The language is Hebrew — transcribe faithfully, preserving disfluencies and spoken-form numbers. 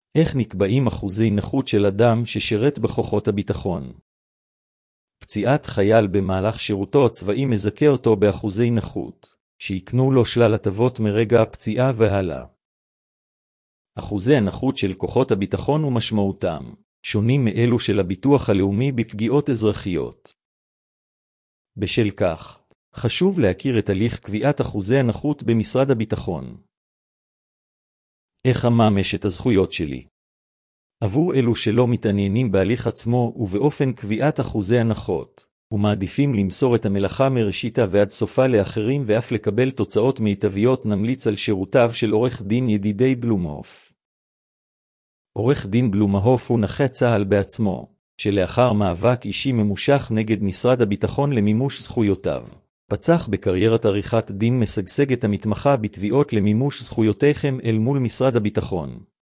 איך נקבעים אחוזי נכות של אדם ששירת בכוחות הביטחון? פציעת חייל במהלך שירותו הצבאי מזכה אותו באחוזי נכות, שיקנו לו שלל הטבות מרגע הפציעה והלאה. אחוזי הנכות של כוחות הביטחון ומשמעותם שונים מאלו של הביטוח הלאומי בפגיעות אזרחיות. בשל כך, חשוב להכיר את הליך קביעת אחוזי הנכות במשרד הביטחון. איך אממש את הזכויות שלי? עבור אלו שלא מתעניינים בהליך עצמו ובאופן קביעת אחוזי הנחות, ומעדיפים למסור את המלאכה מראשיתה ועד סופה לאחרים ואף לקבל תוצאות מיטביות, נמליץ על שירותיו של עורך דין ידידי בלומהוף. עורך דין בלומהוף הוא נכה צה"ל בעצמו, שלאחר מאבק אישי ממושך נגד משרד הביטחון למימוש זכויותיו, פצח בקריירת עריכת דין משגשגת המתמחה בתביעות למימוש זכויותיכם אל מול משרד הביטחון.